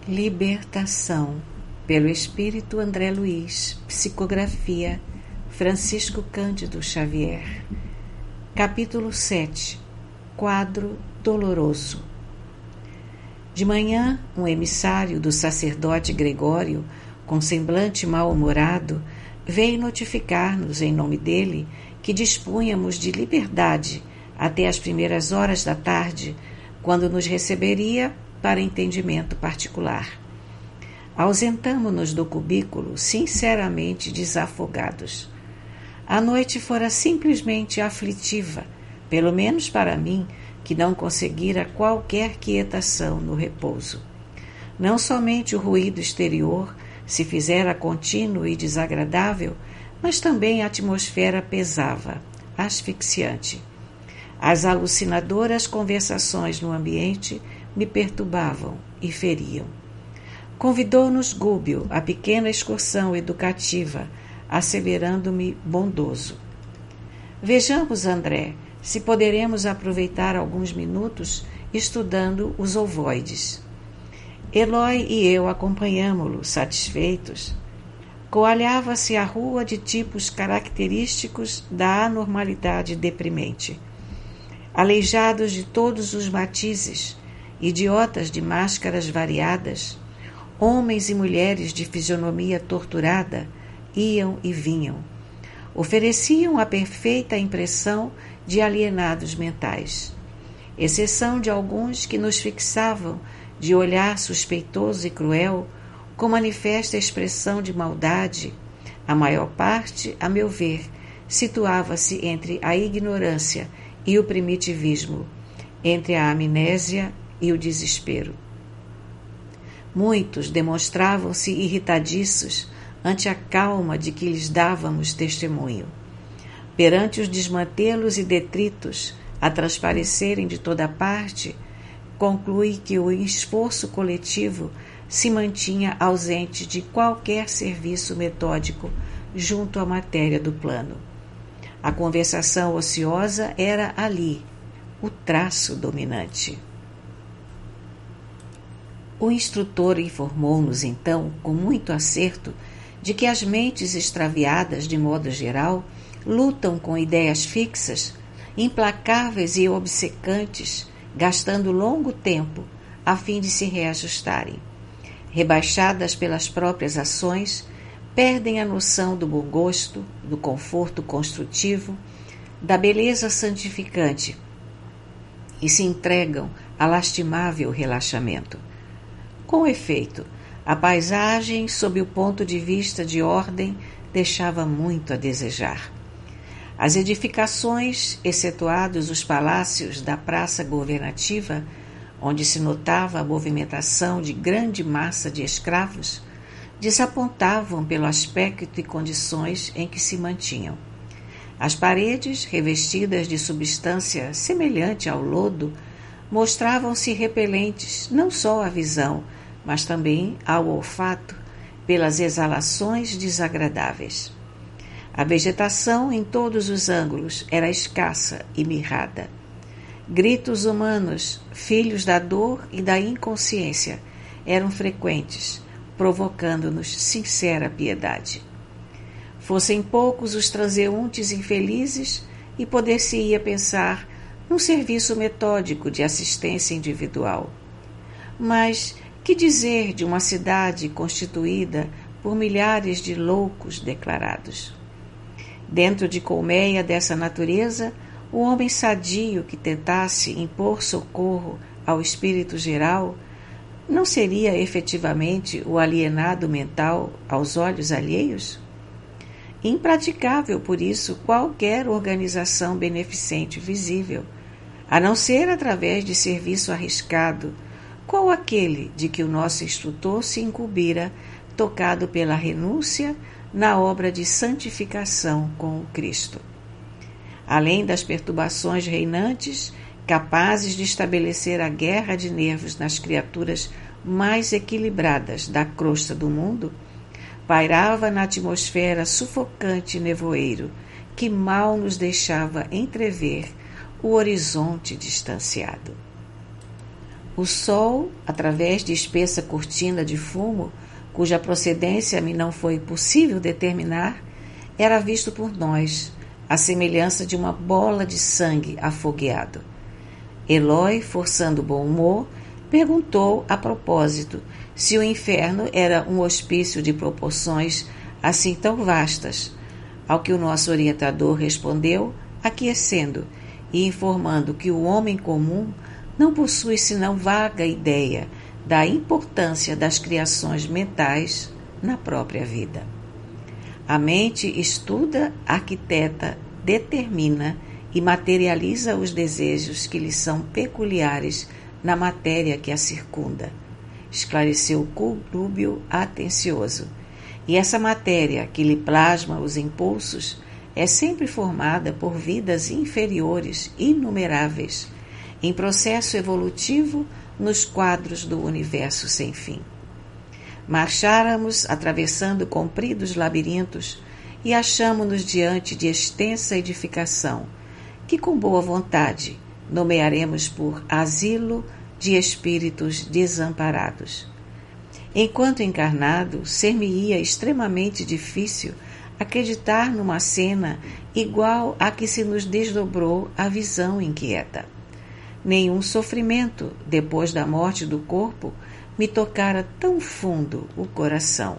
Libertação, pelo Espírito André Luiz, psicografia Francisco Cândido Xavier. Capítulo 7. Quadro doloroso. De manhã, um emissário do sacerdote Gregório, com semblante mal-humorado, veio notificar-nos em nome dele que dispunhamos de liberdade até as primeiras horas da tarde, quando nos receberia para entendimento particular. Ausentamo-nos do cubículo, sinceramente desafogados. A noite fora simplesmente aflitiva, pelo menos para mim, que não conseguira qualquer quietação no repouso. Não somente o ruído exterior se fizera contínuo e desagradável, mas também a atmosfera pesava, asfixiante. As alucinadoras conversações no ambiente me perturbavam e feriam. Convidou-nos Gúbio à pequena excursão educativa, asseverando-me bondoso. Vejamos, André, se poderemos aproveitar alguns minutos estudando os ovoides. Eloy e eu acompanhámo-lo, satisfeitos. Coalhava-se a rua de tipos característicos da anormalidade deprimente. Aleijados de todos os matizes, idiotas de máscaras variadas, homens e mulheres de fisionomia torturada iam e vinham. Ofereciam a perfeita impressão de alienados mentais, exceção de alguns que nos fixavam de olhar suspeitoso e cruel, com manifesta expressão de maldade. A maior parte, a meu ver, situava-se entre a ignorância e o primitivismo, entre a amnésia e o desespero. Muitos demonstravam-se irritadiços ante a calma de que lhes dávamos testemunho. Perante os desmantelos e detritos a transparecerem de toda parte, conclui que o esforço coletivo se mantinha ausente de qualquer serviço metódico junto à matéria do plano. A conversação ociosa era ali, o traço dominante. O instrutor informou-nos então, com muito acerto, de que as mentes extraviadas, de modo geral, lutam com ideias fixas, implacáveis e obcecantes, gastando longo tempo a fim de se reajustarem. Rebaixadas pelas próprias ações, perdem a noção do bom gosto, do conforto construtivo, da beleza santificante e se entregam a lastimável relaxamento. Com efeito, a paisagem, sob o ponto de vista de ordem, deixava muito a desejar. As edificações, excetuados os palácios da praça governativa, onde se notava a movimentação de grande massa de escravos, desapontavam pelo aspecto e condições em que se mantinham. As paredes, revestidas de substância semelhante ao lodo, mostravam-se repelentes não só à visão, mas também ao olfato, pelas exalações desagradáveis. A vegetação em todos os ângulos era escassa e mirrada. Gritos humanos, filhos da dor e da inconsciência, eram frequentes, provocando-nos sincera piedade. Fossem poucos os transeuntes infelizes e poder-se-ia pensar num serviço metódico de assistência individual. Mas que dizer de uma cidade constituída por milhares de loucos declarados? Dentro de colmeia dessa natureza, o homem sadio que tentasse impor socorro ao espírito geral não seria efetivamente o alienado mental aos olhos alheios? Impraticável, por isso, qualquer organização beneficente visível, a não ser através de serviço arriscado, qual aquele de que o nosso instrutor se incumbira, tocado pela renúncia na obra de santificação com o Cristo. Além das perturbações reinantes, capazes de estabelecer a guerra de nervos nas criaturas mais equilibradas da crosta do mundo, pairava na atmosfera sufocante nevoeiro que mal nos deixava entrever o horizonte distanciado. O sol, através de espessa cortina de fumo, cuja procedência me não foi possível determinar, era visto por nós, à semelhança de uma bola de sangue afogueado. Eloy, forçando o bom humor, perguntou a propósito se o inferno era um hospício de proporções assim tão vastas, ao que o nosso orientador respondeu, aquecendo e informando que o homem comum não possui senão vaga ideia da importância das criações mentais na própria vida. A mente estuda, arquiteta, determina e materializa os desejos que lhe são peculiares na matéria que a circunda, esclareceu Rúbio atencioso. E essa matéria que lhe plasma os impulsos é sempre formada por vidas inferiores inumeráveis, em processo evolutivo nos quadros do universo sem fim. Marcháramos atravessando compridos labirintos e achamo-nos diante de extensa edificação, que com boa vontade nomearemos por asilo de espíritos desamparados. Enquanto encarnado, ser-me-ia extremamente difícil acreditar numa cena igual à que se nos desdobrou a visão inquieta. Nenhum sofrimento, depois da morte do corpo, me tocara tão fundo o coração.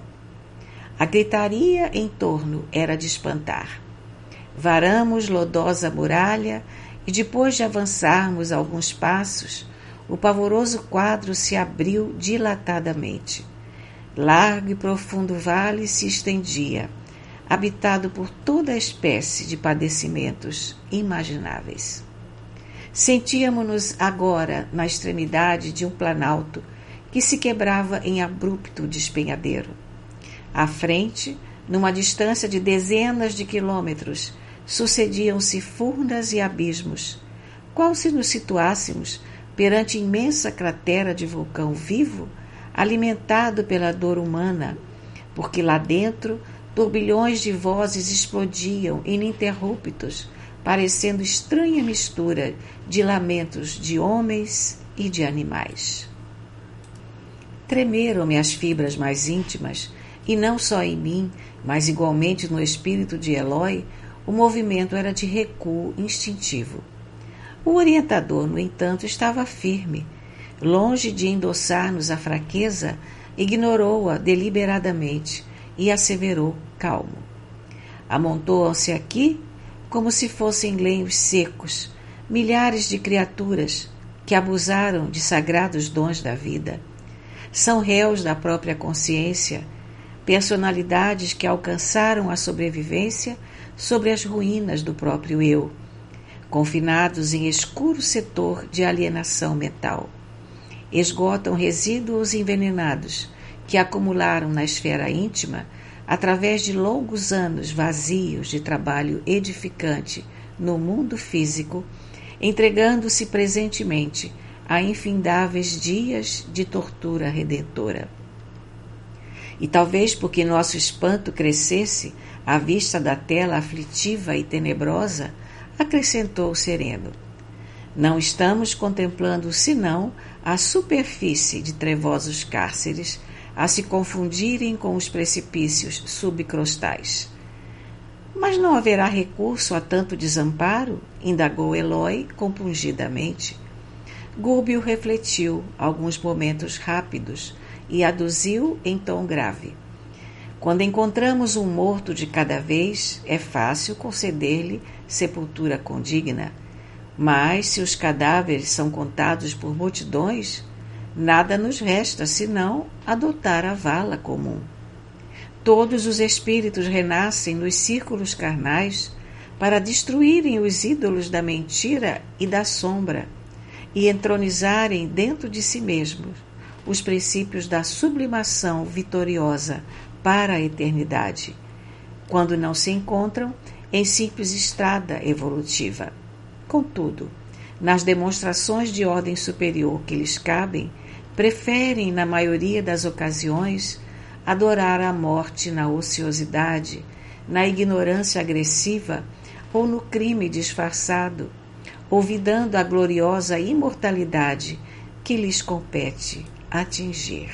A gritaria em torno era de espantar. Varamos lodosa muralha e, depois de avançarmos alguns passos, o pavoroso quadro se abriu dilatadamente. Largo e profundo vale se estendia, habitado por toda a espécie de padecimentos imagináveis. Sentíamos-nos agora na extremidade de um planalto que se quebrava em abrupto despenhadeiro. À frente, numa distância de dezenas de quilômetros, sucediam-se furnas e abismos, qual se nos situássemos perante imensa cratera de vulcão vivo, alimentado pela dor humana, porque lá dentro turbilhões de vozes explodiam ininterruptos, parecendo estranha mistura de lamentos de homens e de animais. Tremeram-me as fibras mais íntimas, e não só em mim, mas igualmente no espírito de Eloy, o movimento era de recuo instintivo. O orientador, no entanto, estava firme. Longe de endossar-nos a fraqueza, ignorou-a deliberadamente e asseverou calmo. Amontoam-se aqui, como se fossem lenhos secos, milhares de criaturas que abusaram de sagrados dons da vida. São réus da própria consciência, personalidades que alcançaram a sobrevivência sobre as ruínas do próprio eu, confinados em escuro setor de alienação mental. Esgotam resíduos envenenados que acumularam na esfera íntima através de longos anos vazios de trabalho edificante no mundo físico, entregando-se presentemente a infindáveis dias de tortura redentora. E talvez porque nosso espanto crescesse à vista da tela aflitiva e tenebrosa, acrescentou sereno: não estamos contemplando senão a superfície de trevosos cárceres a se confundirem com os precipícios subcrostais. Mas não haverá recurso a tanto desamparo? Indagou Eloy compungidamente. Gúrbio refletiu alguns momentos rápidos e aduziu em tom grave: quando encontramos um morto de cada vez, é fácil conceder-lhe sepultura condigna. Mas, se os cadáveres são contados por multidões, nada nos resta senão adotar a vala comum. Todos os espíritos renascem nos círculos carnais para destruírem os ídolos da mentira e da sombra e entronizarem dentro de si mesmos os princípios da sublimação vitoriosa para a eternidade, quando não se encontram em simples estrada evolutiva. Contudo, nas demonstrações de ordem superior que lhes cabem, preferem, na maioria das ocasiões, adorar a morte na ociosidade, na ignorância agressiva ou no crime disfarçado, olvidando a gloriosa imortalidade que lhes compete atingir.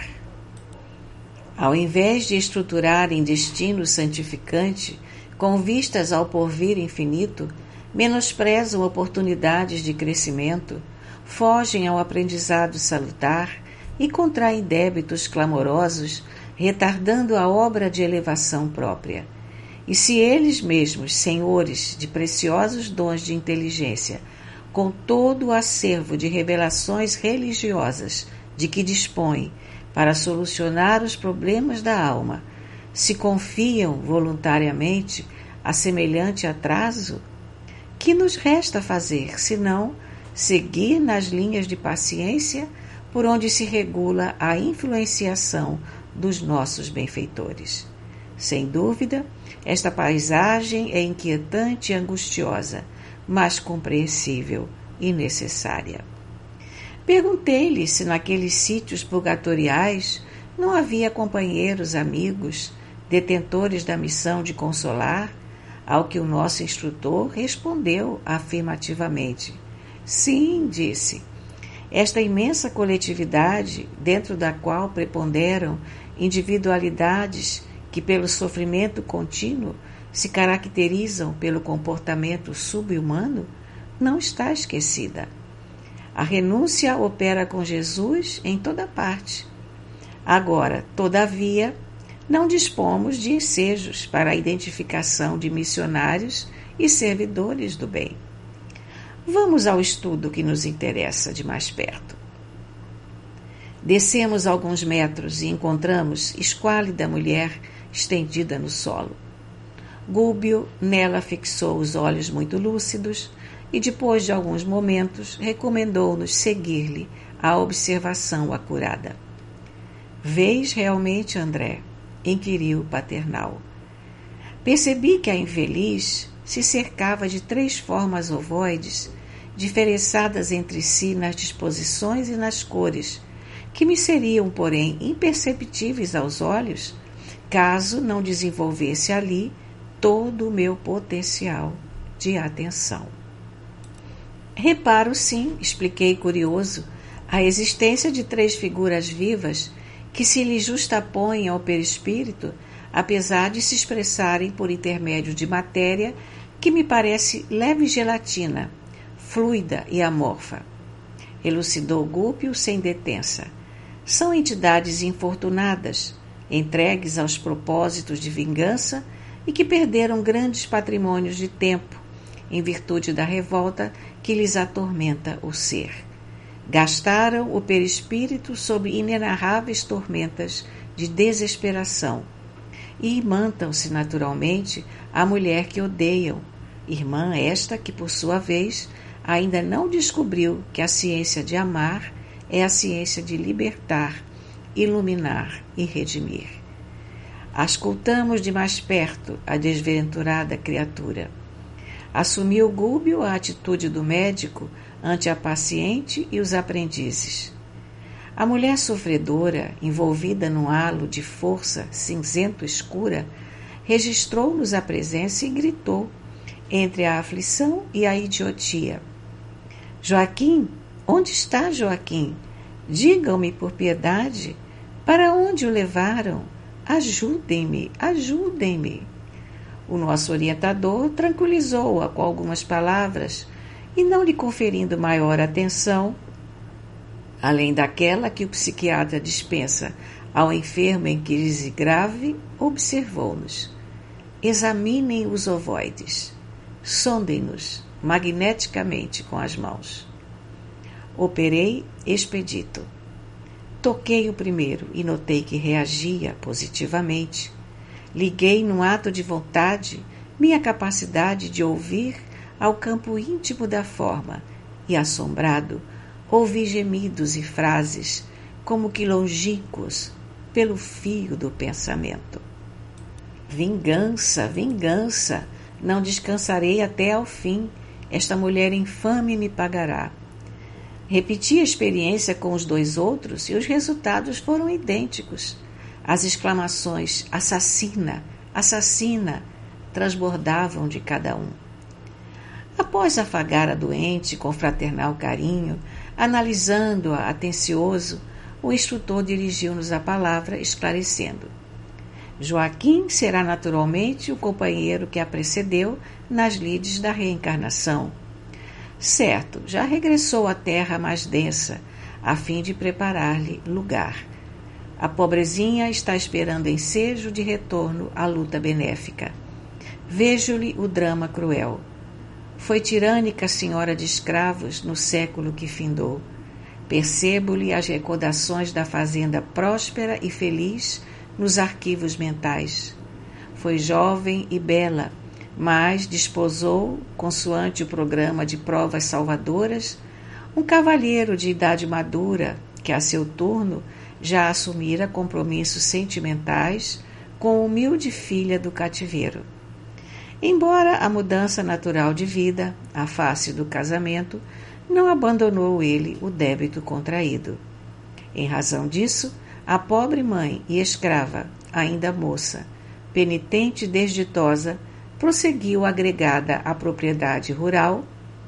Ao invés de estruturarem destino santificante com vistas ao porvir infinito, menosprezam oportunidades de crescimento, fogem ao aprendizado salutar e contraem débitos clamorosos, retardando a obra de elevação própria. E se eles mesmos, senhores de preciosos dons de inteligência, com todo o acervo de revelações religiosas de que dispõem para solucionar os problemas da alma, se confiam voluntariamente a semelhante atraso, que nos resta fazer, senão seguir nas linhas de paciência por onde se regula a influenciação dos nossos benfeitores? Sem dúvida, esta paisagem é inquietante e angustiosa, mas compreensível e necessária. Perguntei-lhe se naqueles sítios purgatoriais não havia companheiros, amigos, detentores da missão de consolar, ao que o nosso instrutor respondeu afirmativamente. Sim, disse, esta imensa coletividade, dentro da qual preponderam individualidades que, pelo sofrimento contínuo, se caracterizam pelo comportamento sub-humano, não está esquecida. A renúncia opera com Jesus em toda parte. Agora, todavia, não dispomos de ensejos para a identificação de missionários e servidores do bem. Vamos ao estudo que nos interessa de mais perto. Descemos alguns metros e encontramos esquálida mulher estendida no solo. Gúbio nela fixou os olhos muito lúcidos e, depois de alguns momentos, recomendou-nos seguir-lhe a observação acurada. Vês realmente, André? Inquiriu o paternal. Percebi que a infeliz se cercava de 3 formas ovoides, diferenciadas entre si nas disposições e nas cores, que me seriam, porém, imperceptíveis aos olhos, caso não desenvolvesse ali todo o meu potencial de atenção. Reparo, sim, expliquei curioso, a existência de 3 figuras vivas que se lhe justapõem ao perispírito, apesar de se expressarem por intermédio de matéria que me parece leve gelatina, fluida e amorfa. Elucidou Gúpio sem detença. São entidades infortunadas, entregues aos propósitos de vingança e que perderam grandes patrimônios de tempo, em virtude da revolta que lhes atormenta o ser. Gastaram o perispírito sob inenarráveis tormentas de desesperação e imantam-se naturalmente à mulher que odeiam, irmã esta que, por sua vez, ainda não descobriu que a ciência de amar é a ciência de libertar, iluminar e redimir. Auscultamos de mais perto a desventurada criatura. Assumiu Gúbio a atitude do médico ante a paciente e os aprendizes. A mulher sofredora, envolvida num halo de força cinzento-escura, registrou-nos a presença e gritou, entre a aflição e a idiotia: Joaquim, onde está Joaquim? Digam-me por piedade, para onde o levaram? Ajudem-me, ajudem-me. O nosso orientador tranquilizou-a com algumas palavras e, não lhe conferindo maior atenção, além daquela que o psiquiatra dispensa ao enfermo em crise grave, observou-nos. Examinem os ovoides. Sondem-nos magneticamente com as mãos. Operei expedito. Toquei o primeiro e notei que reagia positivamente. Liguei num ato de vontade minha capacidade de ouvir ao campo íntimo da forma e, assombrado, ouvi gemidos e frases como que longínquos pelo fio do pensamento. Vingança, vingança, não descansarei até ao fim, esta mulher infame me pagará. Repeti a experiência com os 2 outros e os resultados foram idênticos. As exclamações assassina, assassina transbordavam de cada um. Após afagar a doente com fraternal carinho, Analisando-a atencioso, o instrutor dirigiu-nos a palavra, esclarecendo: Joaquim será naturalmente o companheiro que a precedeu nas lides da reencarnação. Certo, já regressou à terra mais densa, a fim de preparar-lhe lugar. A pobrezinha está esperando ensejo de retorno à luta benéfica. Vejo-lhe o drama cruel. Foi tirânica senhora de escravos no século que findou. Percebo-lhe as recordações da fazenda próspera e feliz nos arquivos mentais. Foi jovem e bela, mas desposou, consoante o programa de provas salvadoras, um cavalheiro de idade madura que, a seu turno, já assumira compromissos sentimentais com a humilde filha do cativeiro. Embora a mudança natural de vida, a face do casamento, não abandonou ele o débito contraído. Em razão disso, a pobre mãe e escrava, ainda moça, penitente e desditosa, prosseguiu agregada à propriedade rural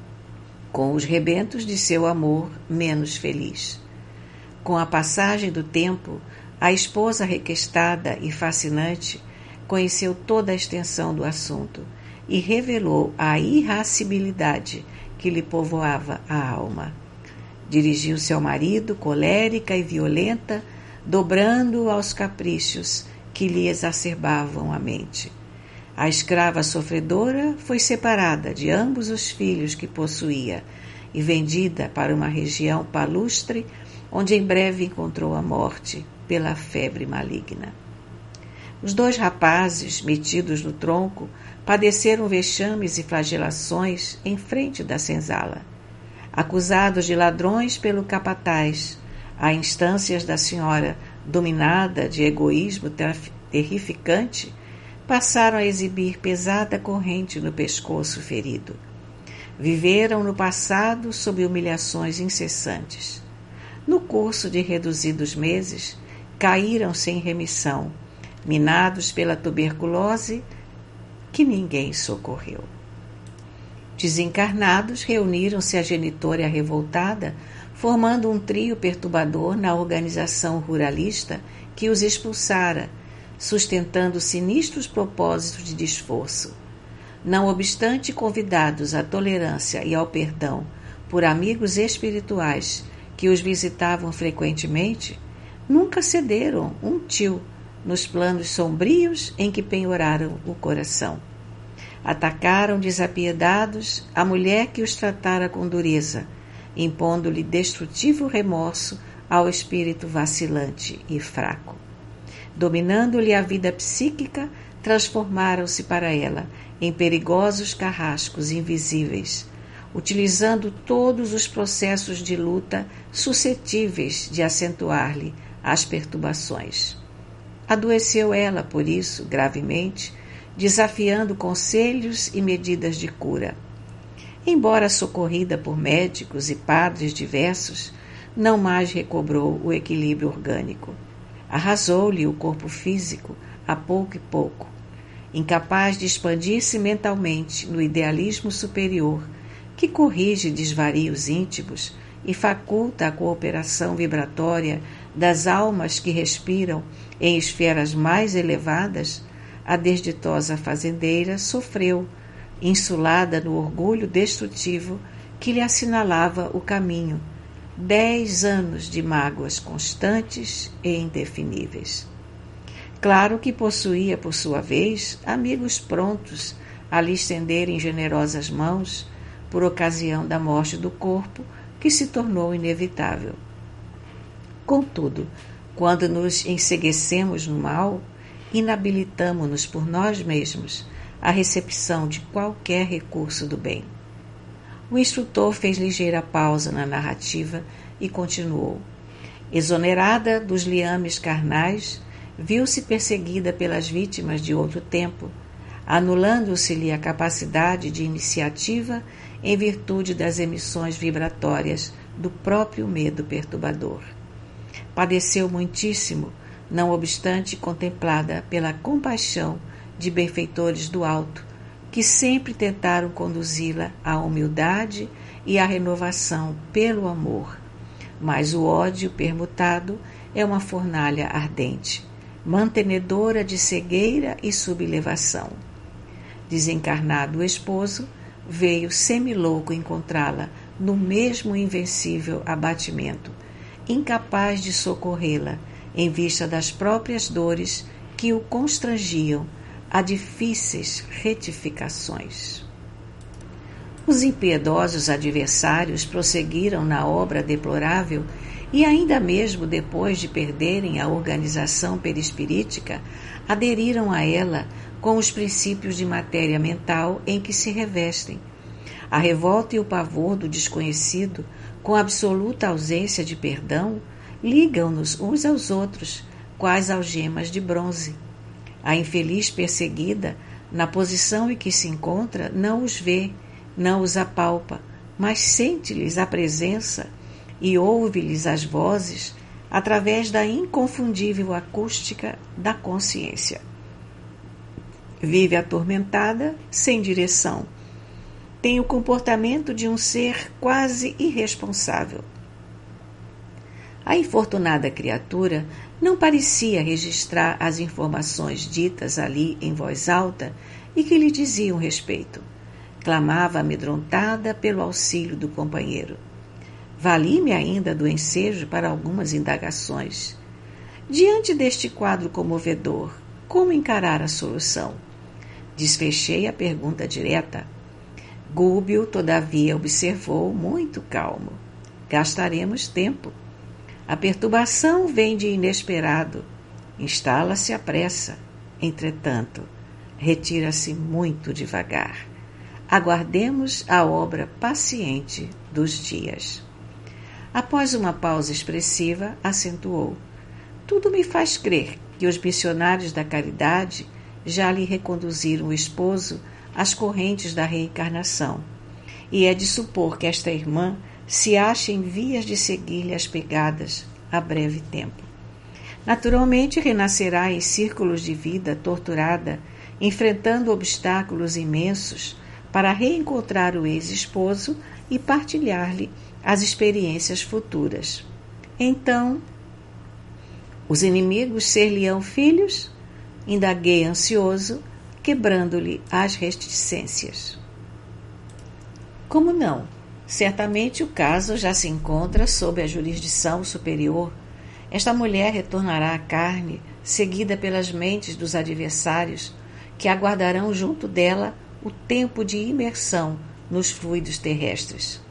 com os rebentos de seu amor menos feliz. Com a passagem do tempo, a esposa requestada e fascinante conheceu toda a extensão do assunto e revelou a irascibilidade que lhe povoava a alma. Dirigiu-se ao marido, colérica e violenta, dobrando-o aos caprichos que lhe exacerbavam a mente. A escrava sofredora foi separada de ambos os filhos que possuía e vendida para uma região palustre, onde em breve encontrou a morte pela febre maligna. Os dois rapazes, metidos no tronco, padeceram vexames e flagelações em frente da senzala. Acusados de ladrões pelo capataz, a instâncias da senhora, dominada de egoísmo terrificante, passaram a exibir pesada corrente no pescoço ferido. Viveram no passado sob humilhações incessantes. No curso de reduzidos meses, caíram sem remissão, minados pela tuberculose que ninguém socorreu. Desencarnados, reuniram-se a genitora e a revoltada, formando um trio perturbador na organização ruralista que os expulsara, sustentando sinistros propósitos de desforço. Não obstante convidados à tolerância e ao perdão por amigos espirituais que os visitavam frequentemente, nunca cederam um tio nos planos sombrios em que penhoraram o coração. Atacaram desapiedados a mulher que os tratara com dureza, impondo-lhe destrutivo remorso ao espírito vacilante e fraco. Dominando-lhe a vida psíquica, transformaram-se para ela em perigosos carrascos invisíveis, utilizando todos os processos de luta suscetíveis de acentuar-lhe as perturbações. Adoeceu ela, por isso, gravemente, desafiando conselhos e medidas de cura. Embora socorrida por médicos e padres diversos, não mais recobrou o equilíbrio orgânico. Arrasou-lhe o corpo físico a pouco e pouco. Incapaz de expandir-se mentalmente no idealismo superior, que corrige desvarios íntimos e faculta a cooperação vibratória das almas que respiram em esferas mais elevadas, a desditosa fazendeira sofreu, insulada no orgulho destrutivo que lhe assinalava o caminho, 10 anos de mágoas constantes e indefiníveis. Claro que possuía, por sua vez, amigos prontos a lhe estenderem generosas mãos por ocasião da morte do corpo, que se tornou inevitável. Contudo, quando nos enceguecemos no mal, inabilitamo-nos por nós mesmos à recepção de qualquer recurso do bem. O instrutor fez ligeira pausa na narrativa e continuou. Exonerada dos liames carnais, viu-se perseguida pelas vítimas de outro tempo, anulando-se-lhe a capacidade de iniciativa em virtude das emissões vibratórias do próprio medo perturbador. Padeceu muitíssimo, não obstante contemplada pela compaixão de benfeitores do alto, que sempre tentaram conduzi-la à humildade e à renovação pelo amor, mas o ódio permutado é uma fornalha ardente, mantenedora de cegueira e sublevação. Desencarnado o esposo, veio semilouco encontrá-la no mesmo invencível abatimento, incapaz de socorrê-la em vista das próprias dores que o constrangiam a difíceis retificações. Os impiedosos adversários prosseguiram na obra deplorável e ainda mesmo depois de perderem a organização perispirítica, aderiram a ela com os princípios de matéria mental em que se revestem. A revolta e o pavor do desconhecido, com absoluta ausência de perdão, ligam-nos uns aos outros, quais algemas de bronze. A infeliz perseguida, na posição em que se encontra, não os vê, não os apalpa, mas sente-lhes a presença e ouve-lhes as vozes através da inconfundível acústica da consciência. Vive atormentada, sem direção. Tem o comportamento de um ser quase irresponsável. A infortunada criatura não parecia registrar as informações ditas ali em voz alta e que lhe diziam respeito. Clamava amedrontada pelo auxílio do companheiro. Vali-me ainda do ensejo para algumas indagações. Diante deste quadro comovedor, como encarar a solução? Desfechei a pergunta direta. Gúbio, todavia, observou muito calmo. Gastaremos tempo. A perturbação vem de inesperado. Instala-se à pressa. Entretanto, retira-se muito devagar. Aguardemos a obra paciente dos dias. Após uma pausa expressiva, acentuou. Tudo me faz crer que os missionários da caridade já lhe reconduziram o esposo às correntes da reencarnação, e é de supor que esta irmã se acha em vias de seguir-lhe as pegadas a breve tempo. Naturalmente renascerá em círculos de vida torturada, enfrentando obstáculos imensos para reencontrar o ex-esposo e partilhar-lhe as experiências futuras. Então, os inimigos ser-lhe-ão filhos? Indaguei ansioso, quebrando-lhe as reticências. Como não? Certamente o caso já se encontra sob a jurisdição superior. Esta mulher retornará à carne, seguida pelas mentes dos adversários, que aguardarão junto dela o tempo de imersão nos fluidos terrestres.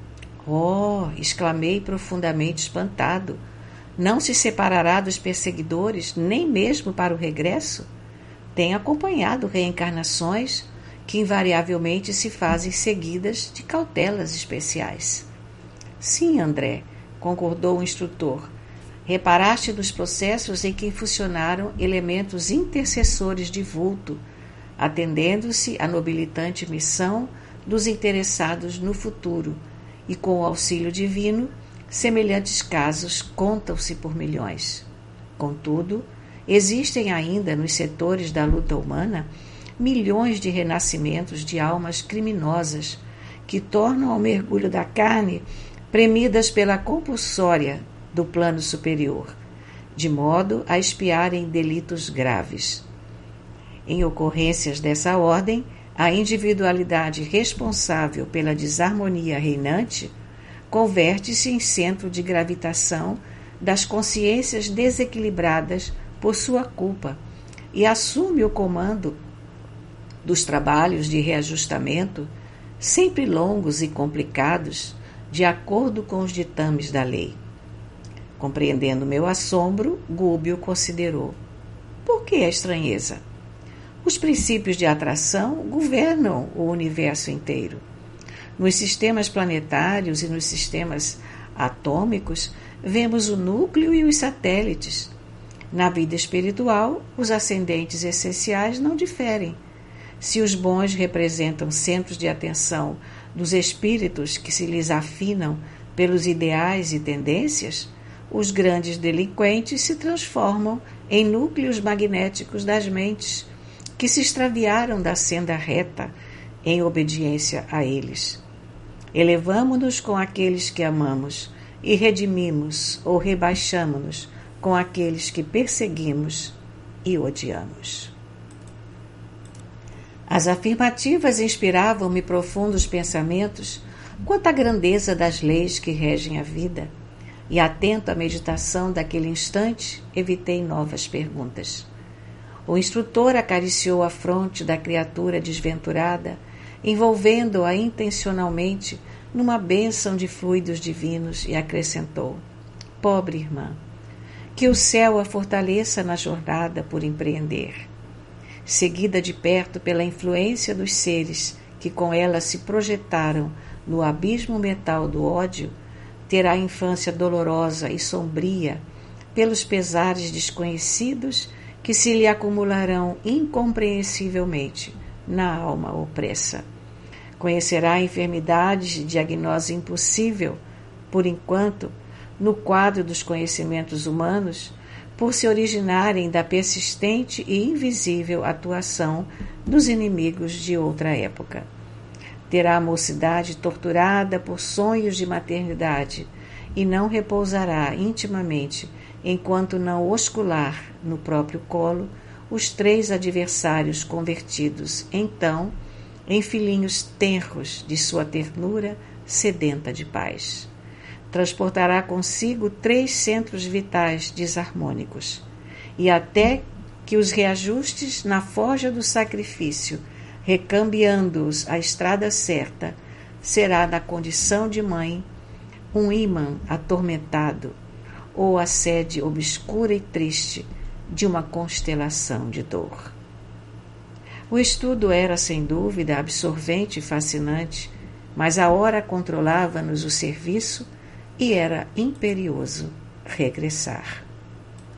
Oh! Exclamei profundamente espantado. Não se separará dos perseguidores, nem mesmo para o regresso? Tem acompanhado reencarnações que invariavelmente se fazem seguidas de cautelas especiais. Sim, André, concordou o instrutor. Reparaste nos processos em que funcionaram elementos intercessores de vulto, atendendo-se à nobilitante missão dos interessados no futuro, e com o auxílio divino, semelhantes casos contam-se por milhões. Contudo, existem ainda nos setores da luta humana milhões de renascimentos de almas criminosas que tornam ao mergulho da carne premidas pela compulsória do plano superior, de modo a expiarem delitos graves. Em ocorrências dessa ordem, a individualidade responsável pela desarmonia reinante converte-se em centro de gravitação das consciências desequilibradas por sua culpa e assume o comando dos trabalhos de reajustamento, sempre longos e complicados, de acordo com os ditames da lei. Compreendendo meu assombro, Gúbio considerou. Por que a estranheza? Os princípios de atração governam o universo inteiro. Nos sistemas planetários e nos sistemas atômicos, vemos o núcleo e os satélites. Na vida espiritual, os ascendentes essenciais não diferem. Se os bons representam centros de atenção dos espíritos que se lhes afinam pelos ideais e tendências, os grandes delinquentes se transformam em núcleos magnéticos das mentes, que se extraviaram da senda reta em obediência a eles. Elevamo-nos com aqueles que amamos e redimimos ou rebaixamo-nos com aqueles que perseguimos e odiamos. As afirmativas inspiravam-me profundos pensamentos quanto à grandeza das leis que regem a vida, e atento à meditação daquele instante, evitei novas perguntas. O instrutor acariciou a fronte da criatura desventurada, envolvendo-a intencionalmente numa bênção de fluidos divinos, e acrescentou: pobre irmã, que o céu a fortaleça na jornada por empreender. Seguida de perto pela influência dos seres que com ela se projetaram no abismo metal do ódio, terá infância dolorosa e sombria pelos pesares desconhecidos que se lhe acumularão incompreensivelmente na alma opressa. Conhecerá enfermidades de diagnose impossível, por enquanto, no quadro dos conhecimentos humanos, por se originarem da persistente e invisível atuação dos inimigos de outra época. Terá a mocidade torturada por sonhos de maternidade e não repousará intimamente enquanto não oscular no próprio colo os 3 adversários convertidos, então, em filhinhos tenros de sua ternura sedenta de paz. Transportará consigo 3 centros vitais desarmônicos, e até que os reajustes na forja do sacrifício, recambiando-os à estrada certa, será na condição de mãe um ímã atormentado ou a sede obscura e triste de uma constelação de dor. O estudo era, sem dúvida, absorvente e fascinante, mas a hora controlava-nos o serviço e era imperioso regressar.